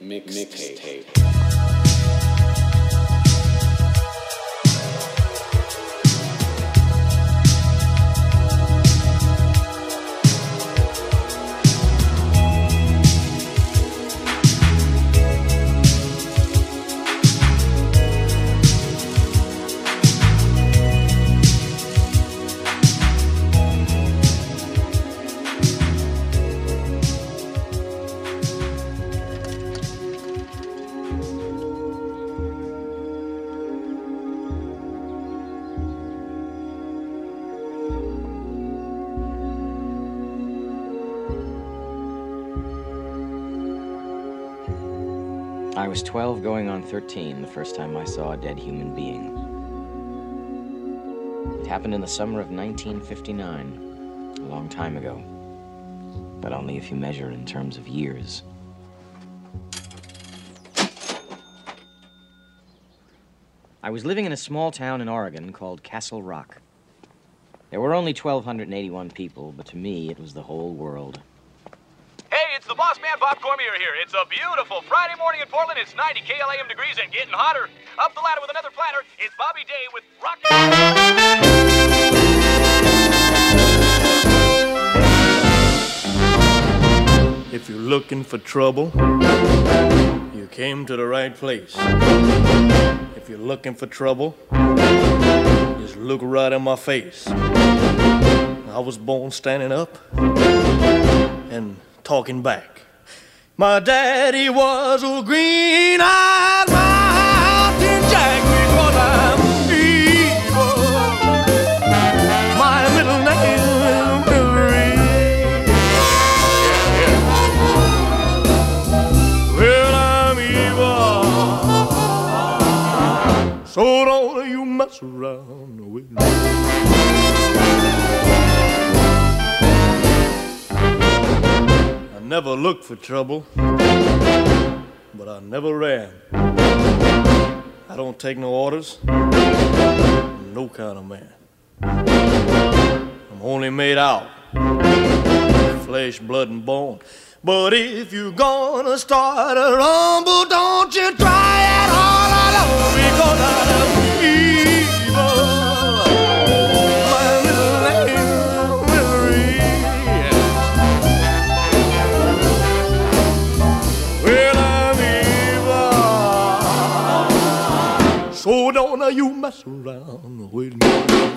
Mixtape. I was 12 going on 13 the first time I saw a dead human being. It happened in the summer of 1959, a long time ago, but only if you measure in terms of years. I was living in a small town in Oregon called Castle Rock. There were only 1,281 people, but to me, it was the whole world. Hey, it's the boss man, Bob Cormier here. It's a beautiful Friday morning in Portland. It's 90 KLAM degrees and getting hotter. Up the ladder with another platter. It's Bobby Day with Rock. If you're looking for trouble, you came to the right place. If you're looking for trouble, just look right in my face. I was born standing up and talking back. My daddy was a green-eyed mountain jack because I'm evil. My middle name is Billy. Well, I'm evil, so don't you mess around with me. Never looked for trouble, but I never ran. I don't take no orders, I'm no kind of man. I'm only made out of flesh, blood, and bone. But if you're gonna start a rumble, don't you try it all alone, because I'm evil. My little name so don't you mess around with me.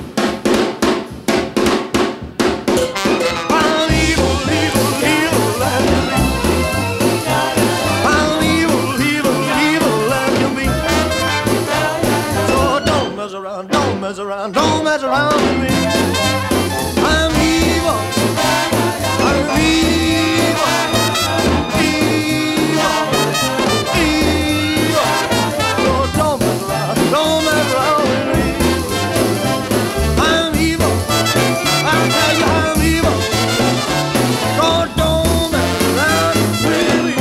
I'm evil, evil, evil like you be. I'm evil, evil, evil like you be. So don't mess around, don't mess around, don't mess around with me. I'm evil, I'm evil. Don't mess around with me. I'm evil. I tell you I'm evil. Don't mess around with me.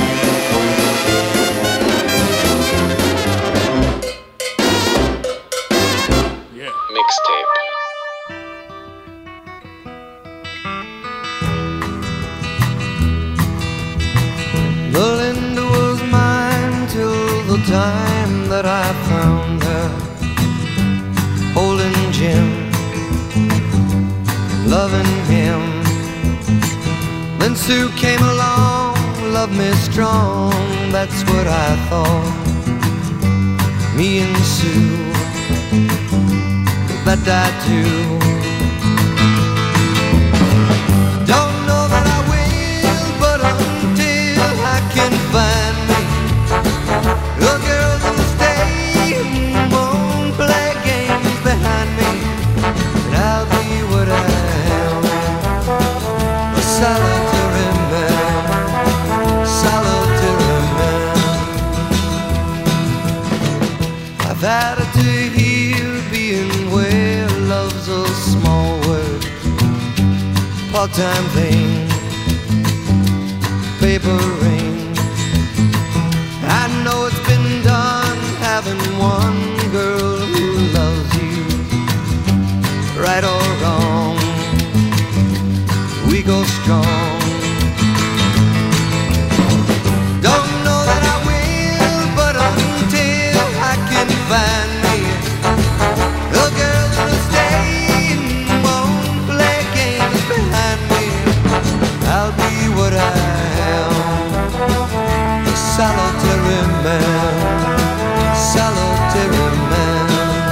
Yeah. Mixtape. Belinda was mine till the time that I found her holding Jim, loving him. Then Sue came along, loved me strong, that's what I thought. Me and Sue, that I do. Don't know that I will, but until I can find me a girl who'll stay and won't play games behind me, and I'll be what I am, a solitary man, solitary man. I've had it to hear being where love's a small word, part-time thing, paper ring. I know it's been done having one girl who loves you, right or wrong, we go strong. Don't know that I will. solitary man, solitary man.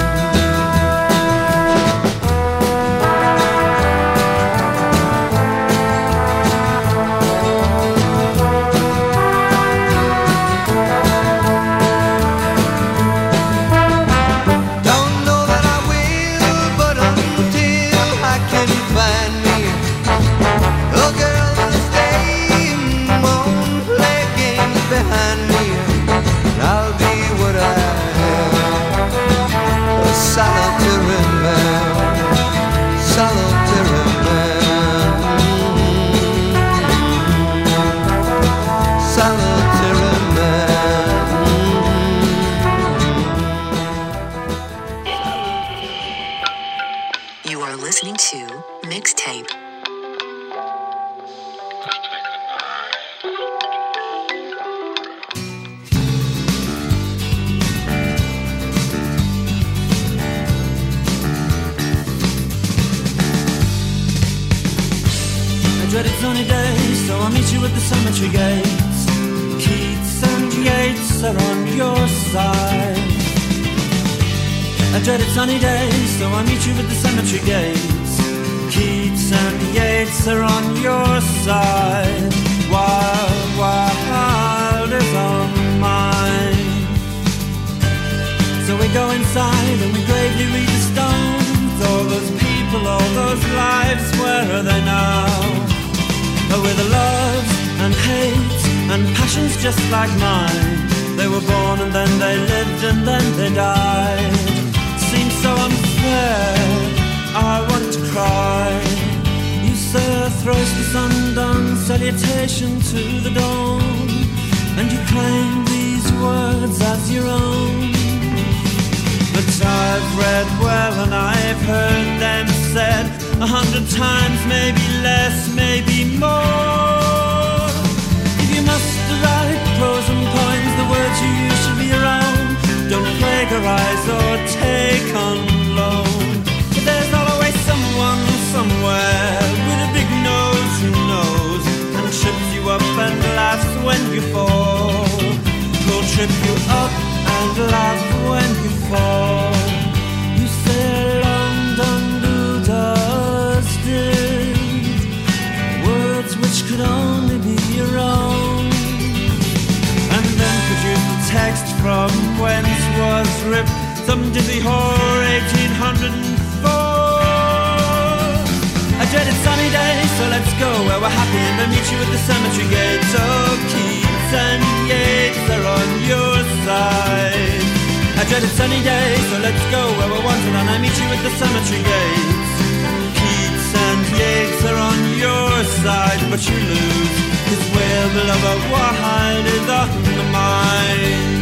Dreaded sunny days, so I'll meet you at the cemetery gates. Keats and Yeats are on your side. I dreaded sunny days, so I'll meet you at the cemetery gates. Keats and Yeats are on your side. Wild, wild is on mine. So we go inside and we gravely read the stones. All those people, all those lives, where are they now? With the loves and hates and passions just like mine. They were born and then they lived and then they died. Seems so unfair, I want to cry. You say a thriceless undone salutation to the dawn, and you claim these words as your own. But I've read well and I've heard them said 100 times, maybe less, maybe more. If you must write prose and poems, the words you use should be your own. Don't plagiarize or take on loan. But there's always someone somewhere with a big nose who knows and trips you up and laughs when you fall. Who'll trip you up and laugh when you fall. You say London words which could only be your own, and then produce the text from whence was ripped some dizzy whore 1804. I dreaded sunny days, so let's go where we're happy and I'll meet you at the cemetery gates. Oh, Keats and Yeats are on your side. I dreaded sunny days, so let's go where we're wanted and I'll meet you at the cemetery gates. And Yeats are on your side, but you lose, 'cause where the lover wide is on the mind.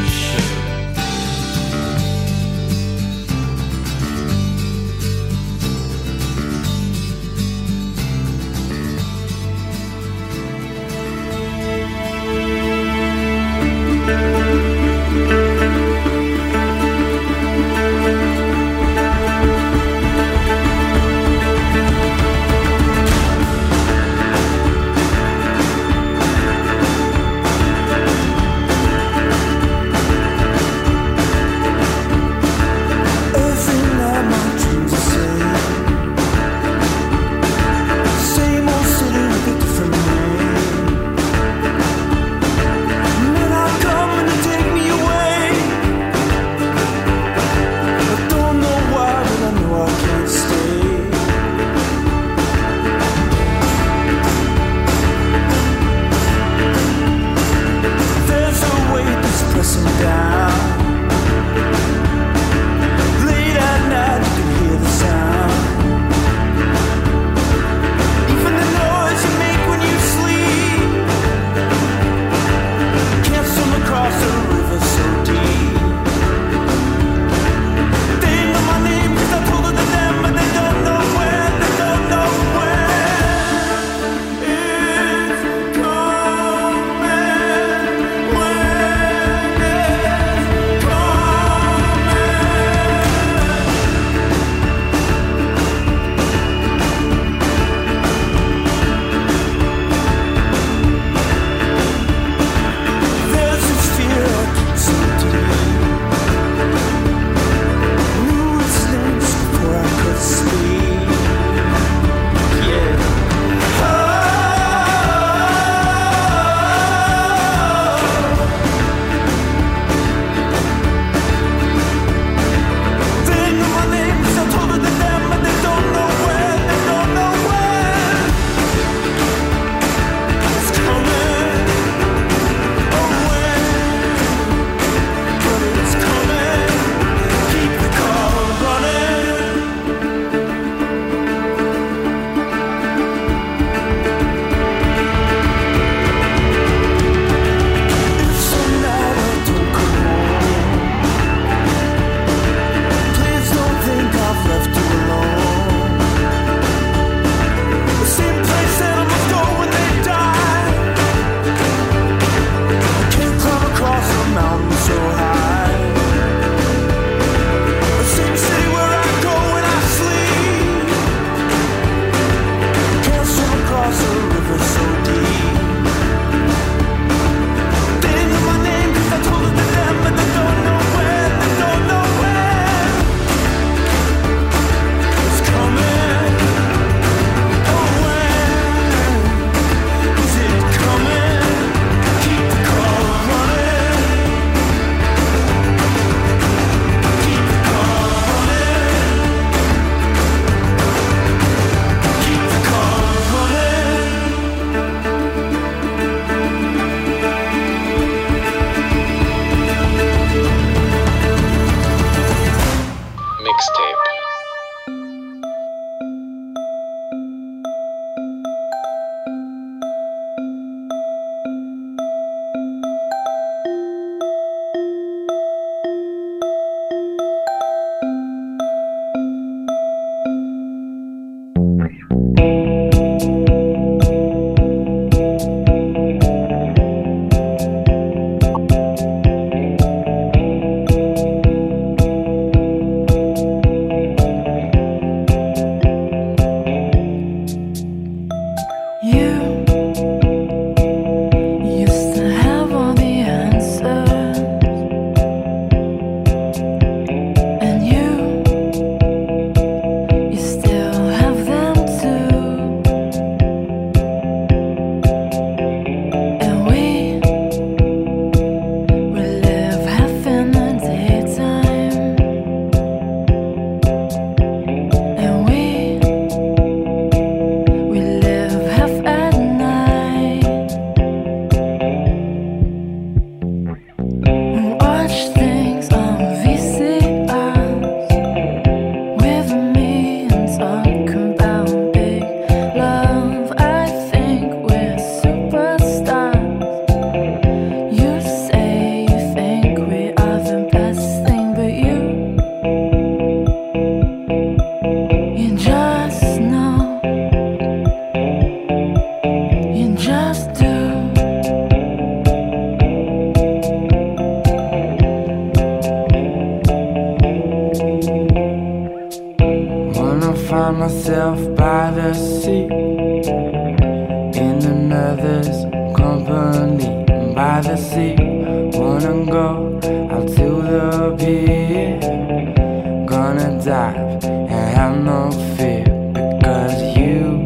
Wanna go out to the pier, gonna dive and have no fear, because you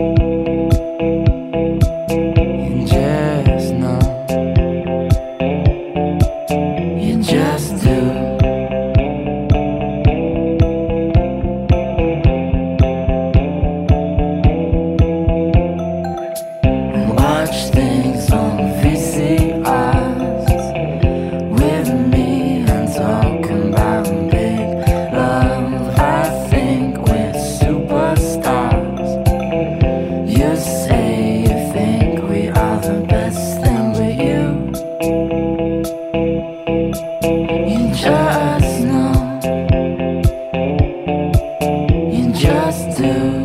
just know, you just do. Watch things on VCRs with me and talking about big love. I think we're superstars. You say you think we are the best thing, but you just know, you just do.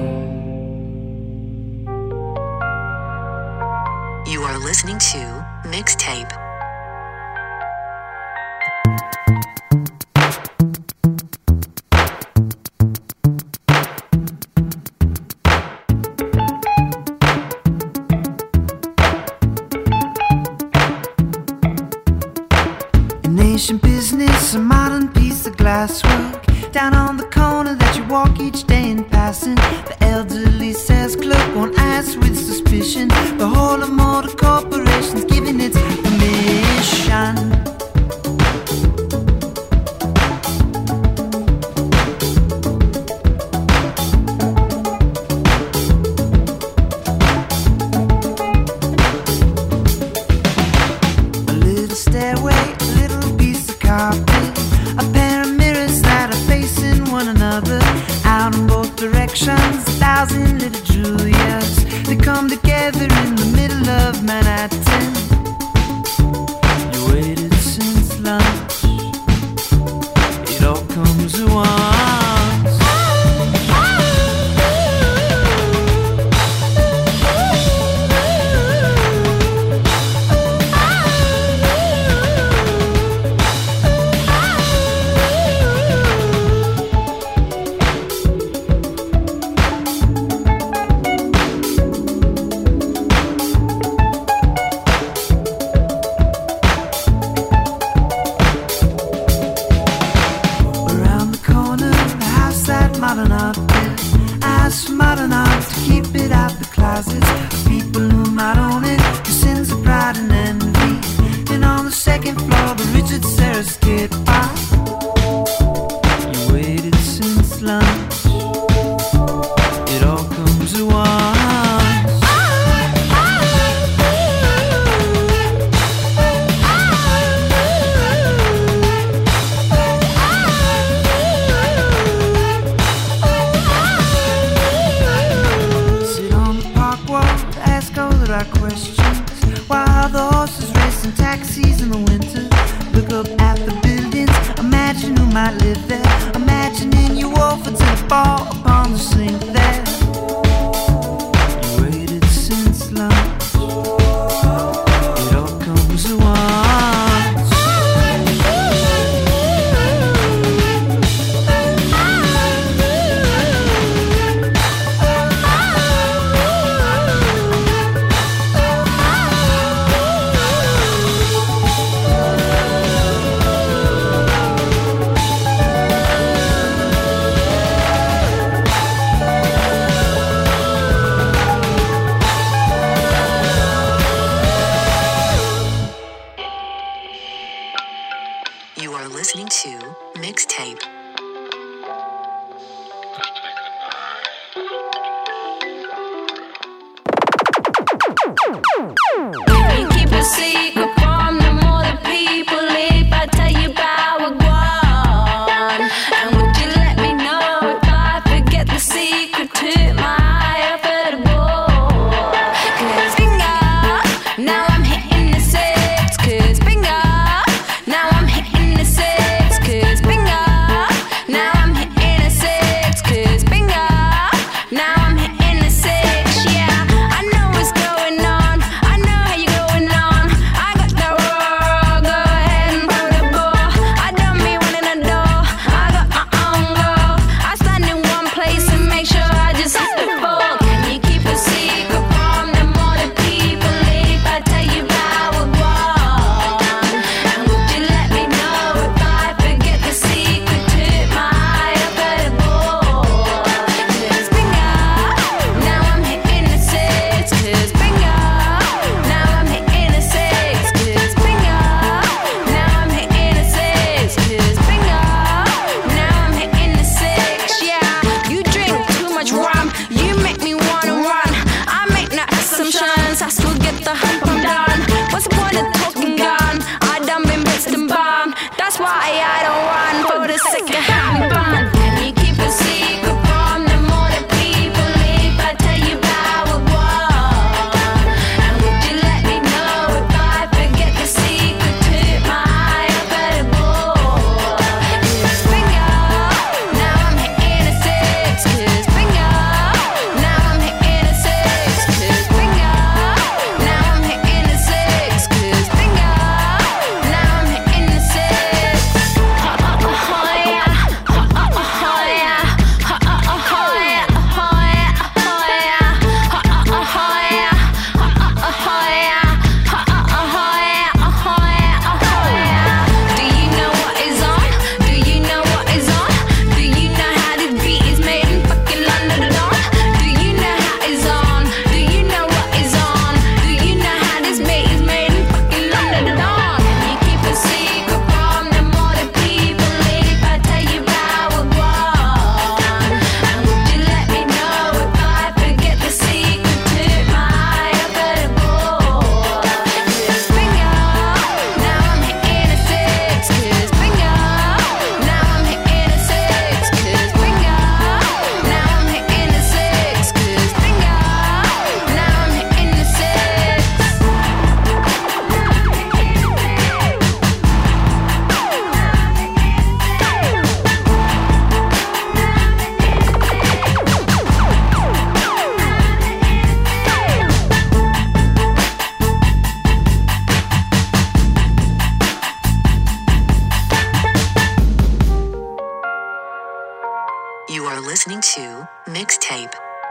You are listening to Mixtape. An ancient business, a modern piece of glasswork. Down on the corner that you walk each day in passing, the elderly sales clerk won't ask with suspicion. The whole of motor corporations giving its permission. A little stairway, a little piece of carpet, a pair of mirrors that are facing one another. Out in both directions, 1,000 little Julias. They come together in the middle of Manhattan. You waited since lunch. It all comes at once. Around the corner, the house that modern art built. Ask for modern art to keep it out the closets. People who might own it, your sins of pride and envy. And on the second floor, the Richard Serra skid park. You waited since lunch. It all comes at once. Sit on the park wall, ask all the right questions. While the horses racing taxis in the winter. Look up at the buildings, imagine who might live there. Imagining you over to the ball upon the sink there. You waited since lunch. It all comes at once. You are listening to Mixtape. You keep a secret from the more the people if I tell you about what gone. And would you let me know if I forget the secret to my affordable? 'Cause bingo, now I'm hitting the six. 'Cause bingo, now I'm hitting the six. 'Cause bingo, listening to Mixtape.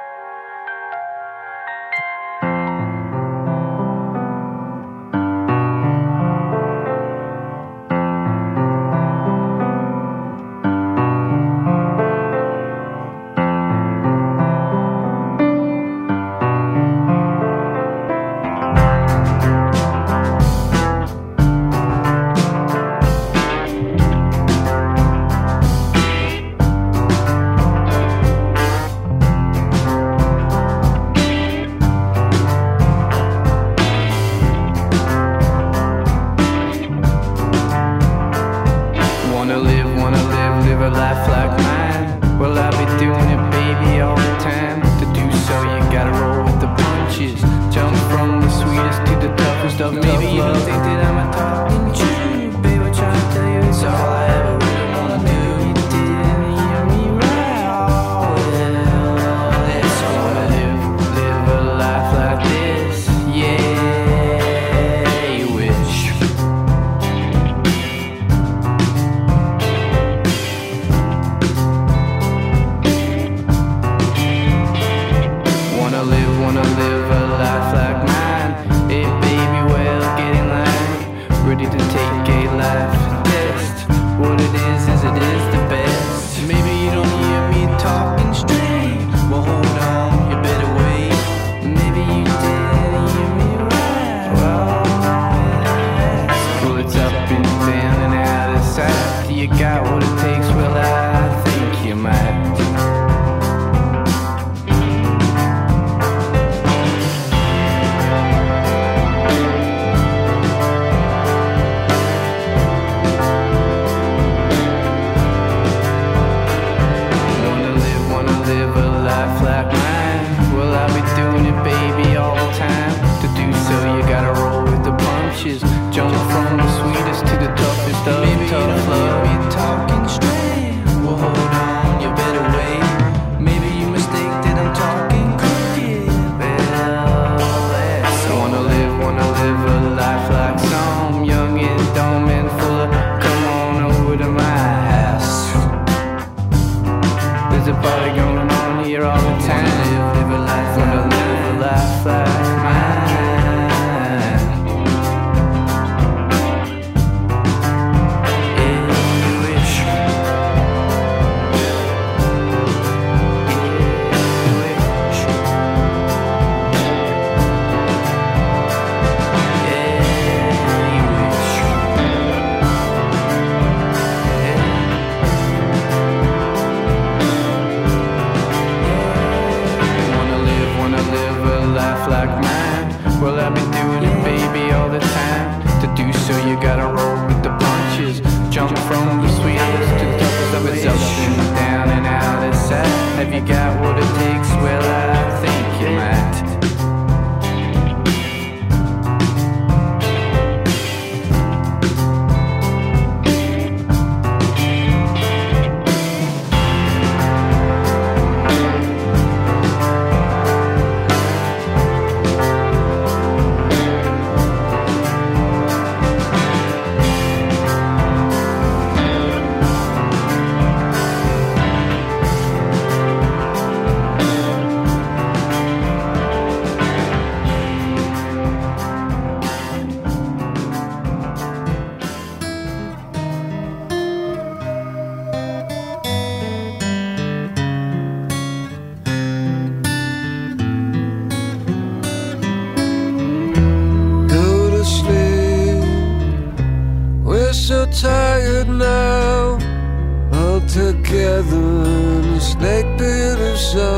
Tired now, all together in a snake pit of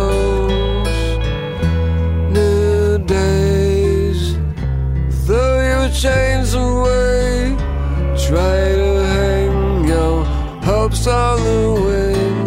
souls. New days, throw your chains away, try to hang your hopes on the wind.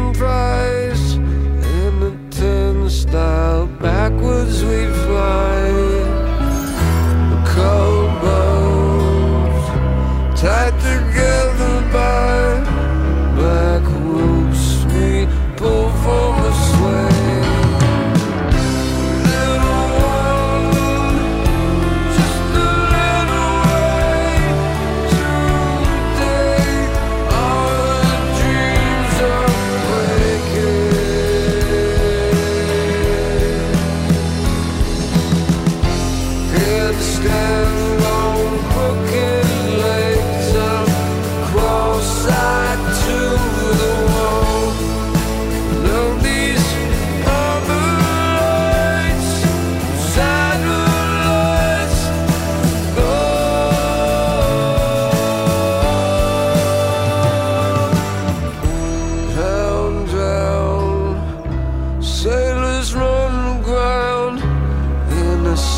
Backwards we'd fly.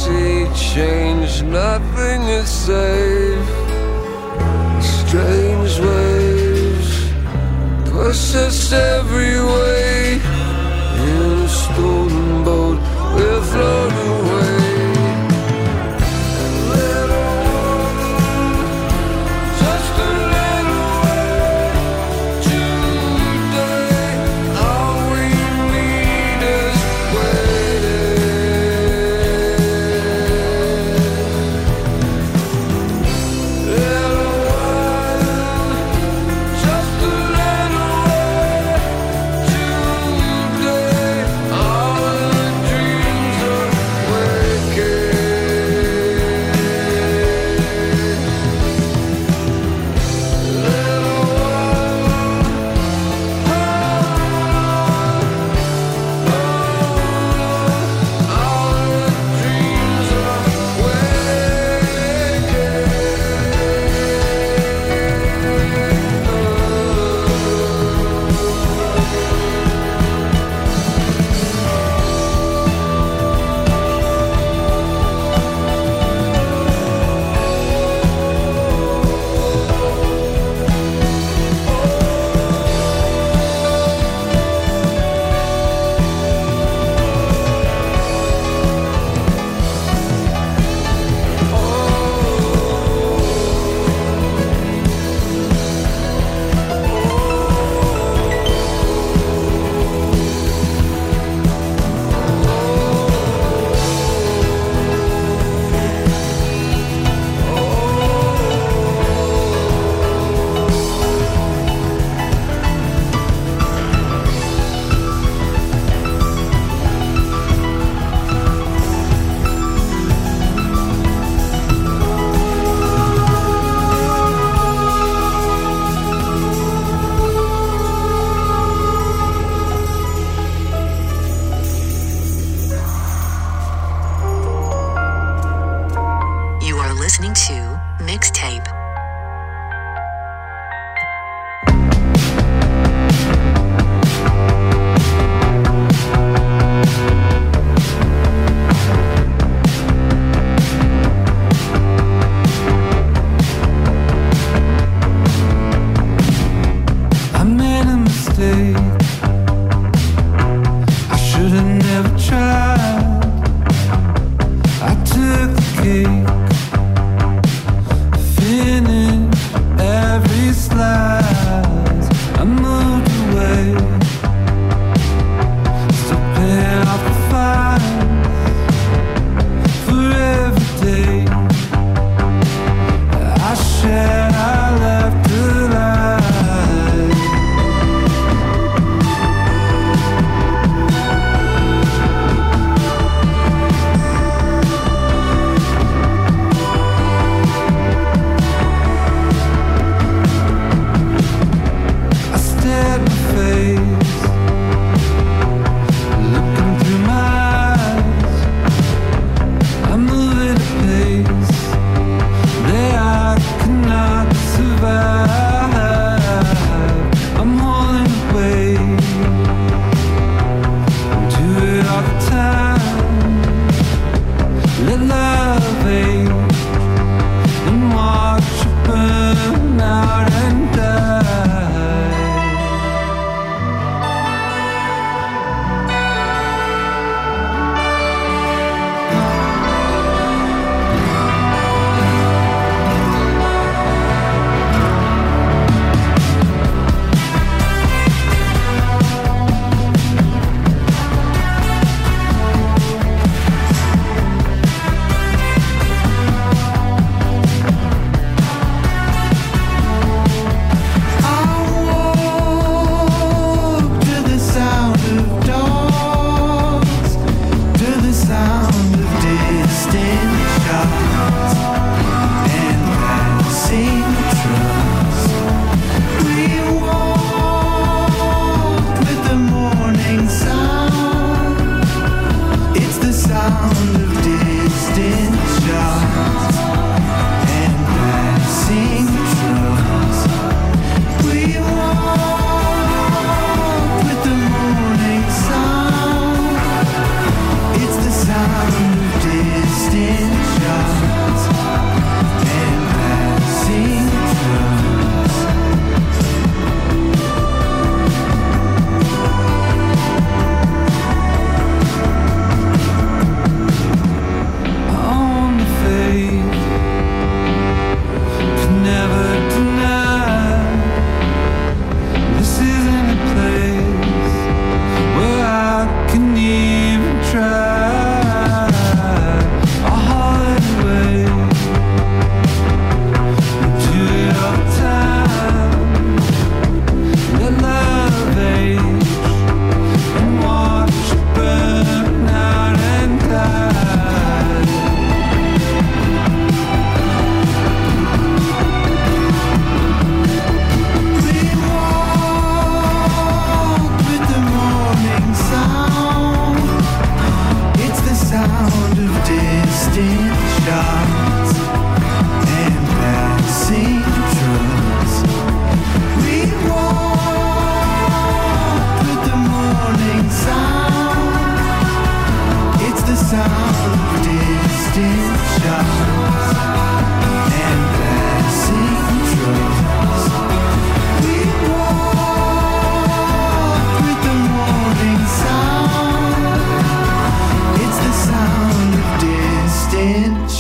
sea change, nothing is safe. Strange waves push us every way. In a stolen boat, we'll float away.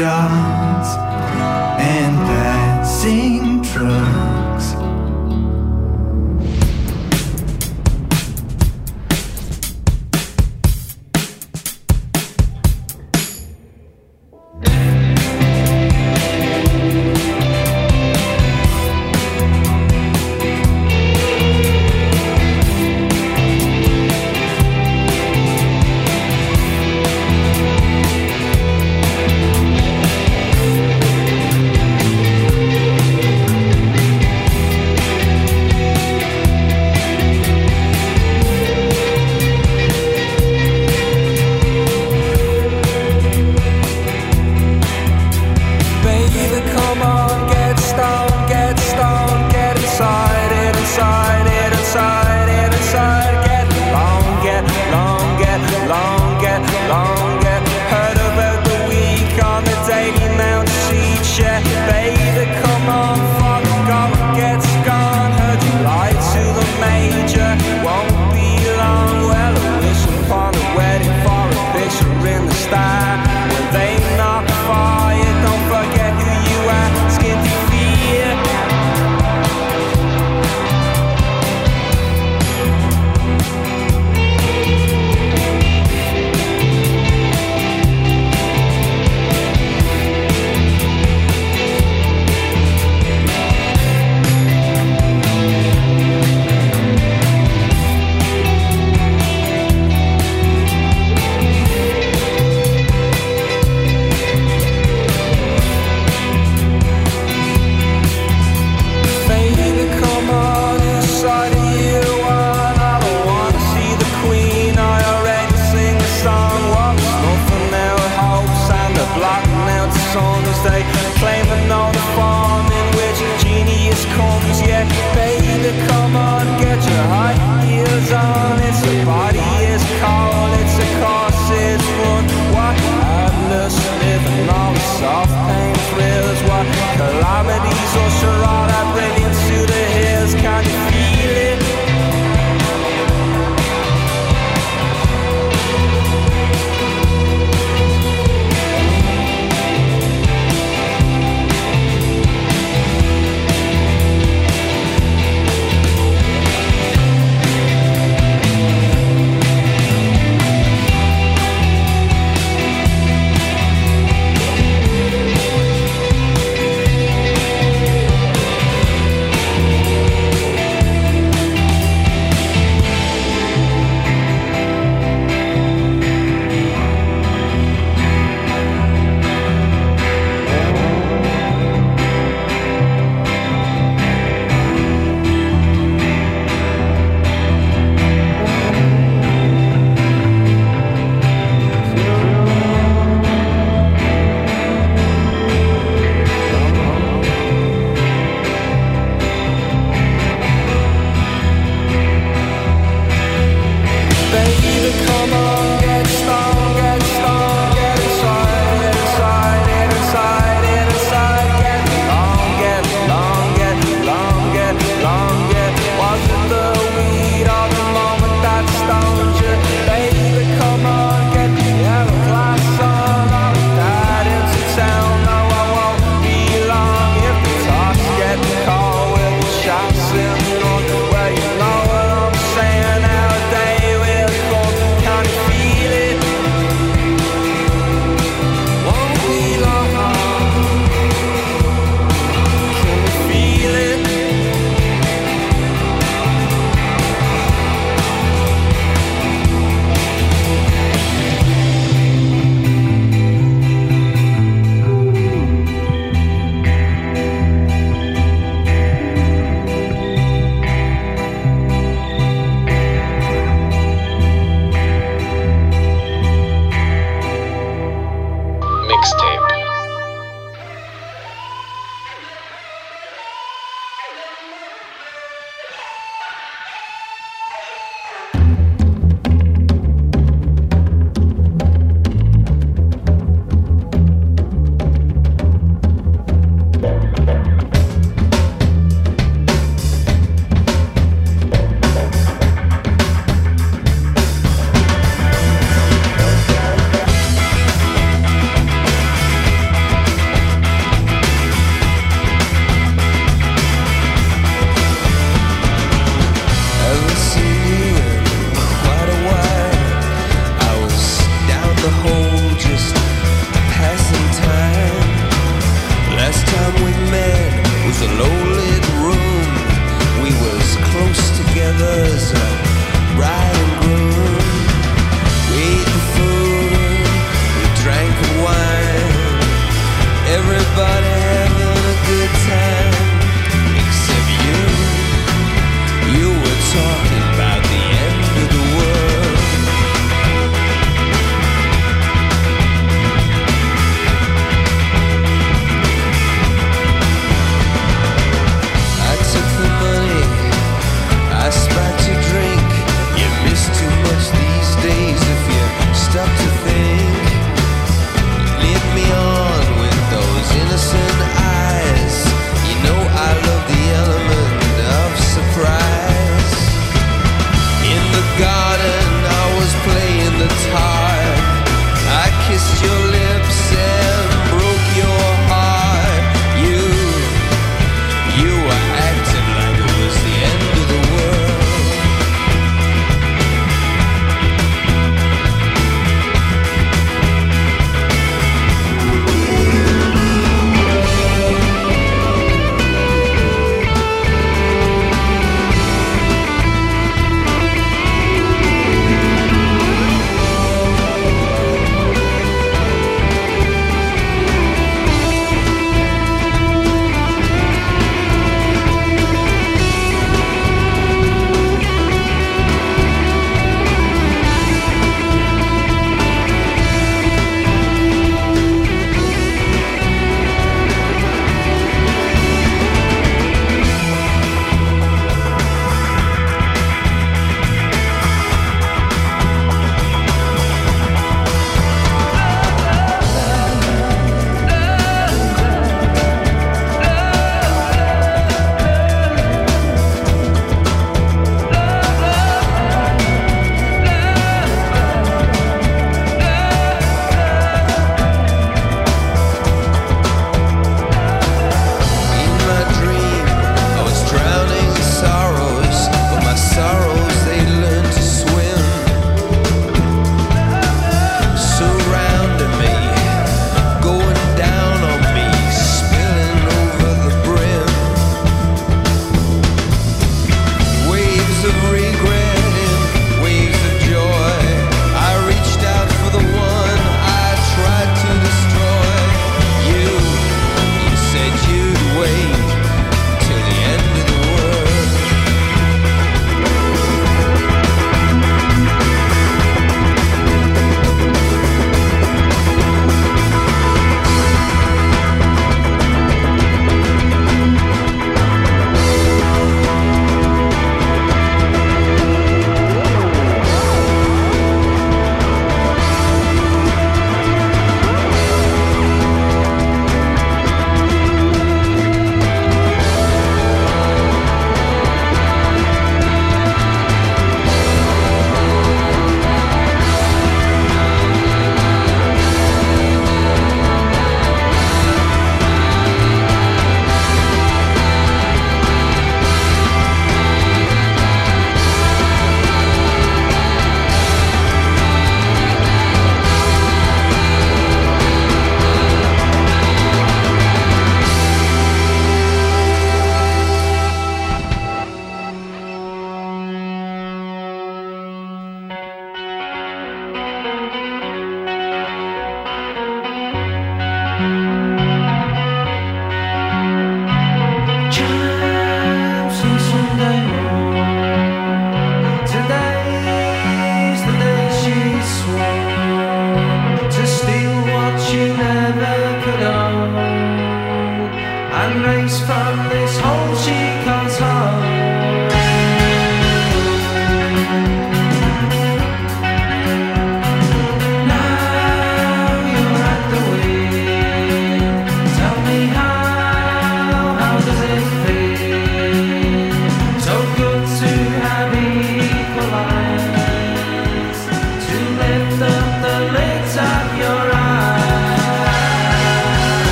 shots and passing trucks.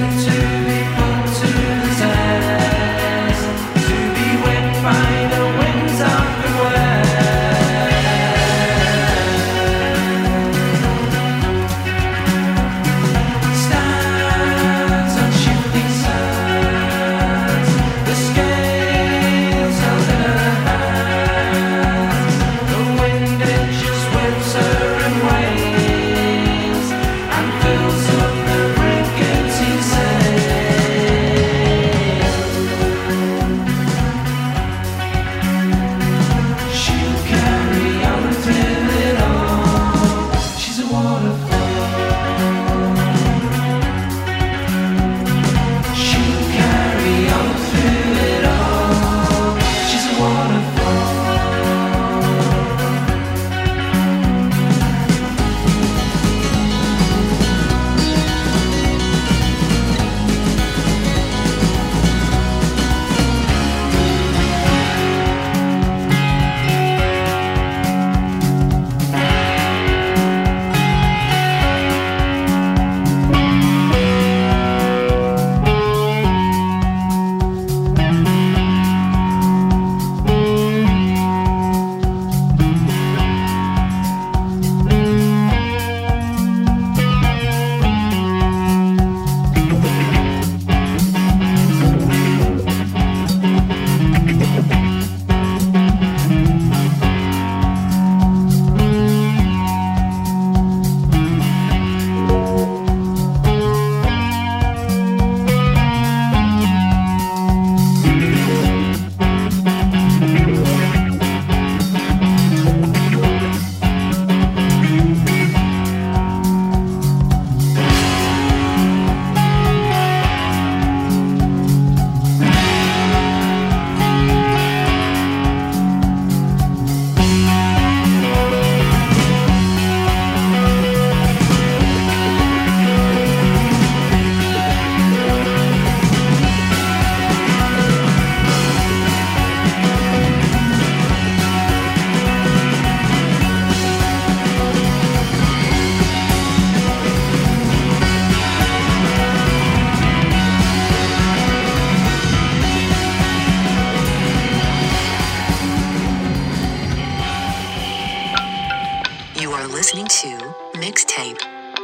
listening to Mixtape.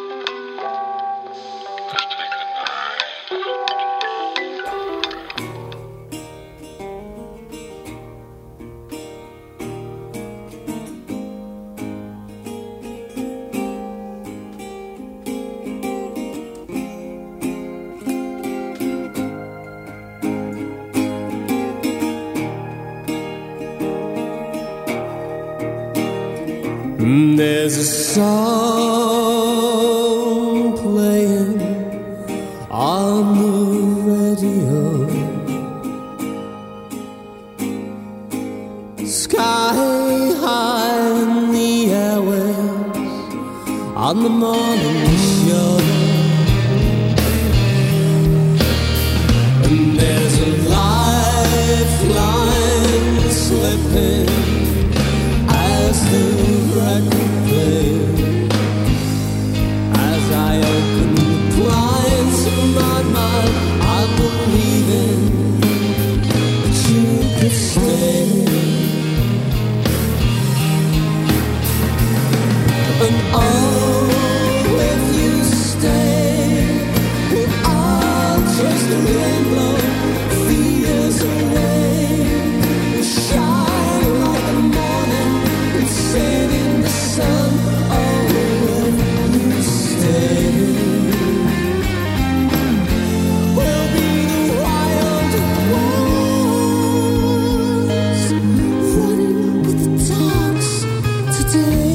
There's a song playing on the radio, sky high in the airwaves on the morning show. And there's a lifeline slipping as the record plays. As I open the blinds of my mind, I'm believing that you could stay. And oh, if you stay, we'll all chase the rainbow, fears away. We'll shine like the morning, we'll sing in the sun. Oh, if you stay, we'll be the wild ones, running with the dogs today.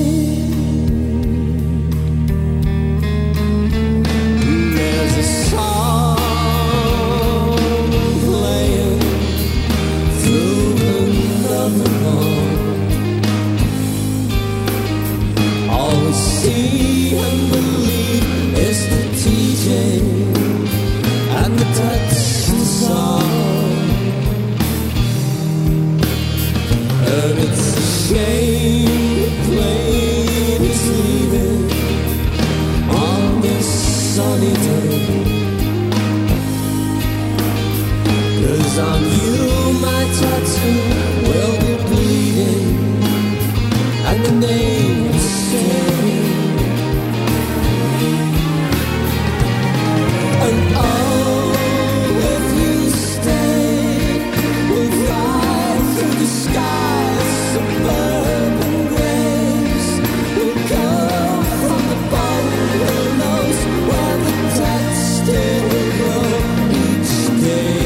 There's a song 'cause on you my tattoo will be bleeding, and the name will stay. And oh, if you stay, we'll fly through the skies, suburban graves. We'll come from the bottom, who knows where the dead still grow each day.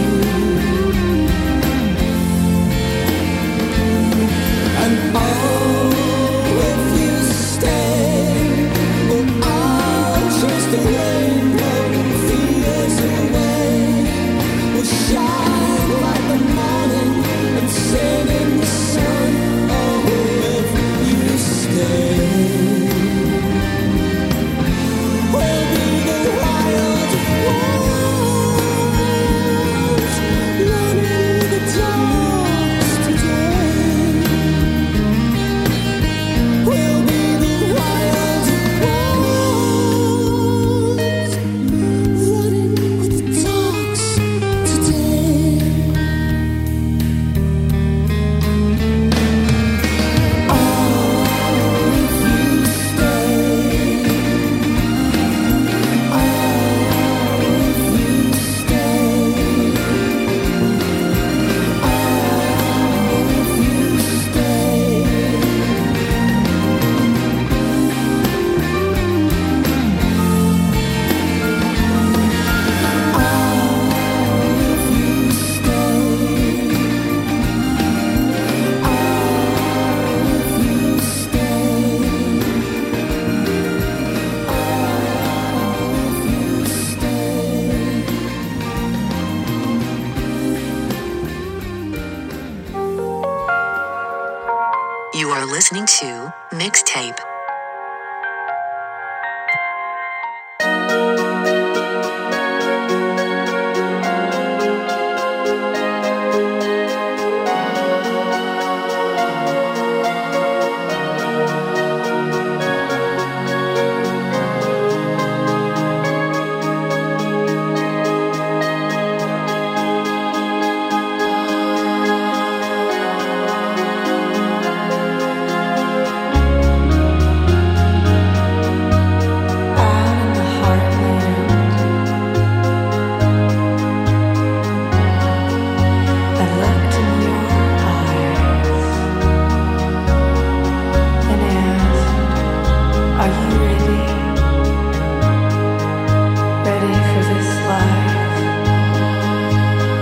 And oh, if you stay, well, I'll chase the rainbow fears away. We'll shine like the morning and sing in the sun. Oh, if you stay, we'll be the wild wolves running with the dogs today. We'll be the wild wolves running with the dogs today. Oh, if you stay. Oh, if you stay. Oh, if you stay. You are listening to Mixtape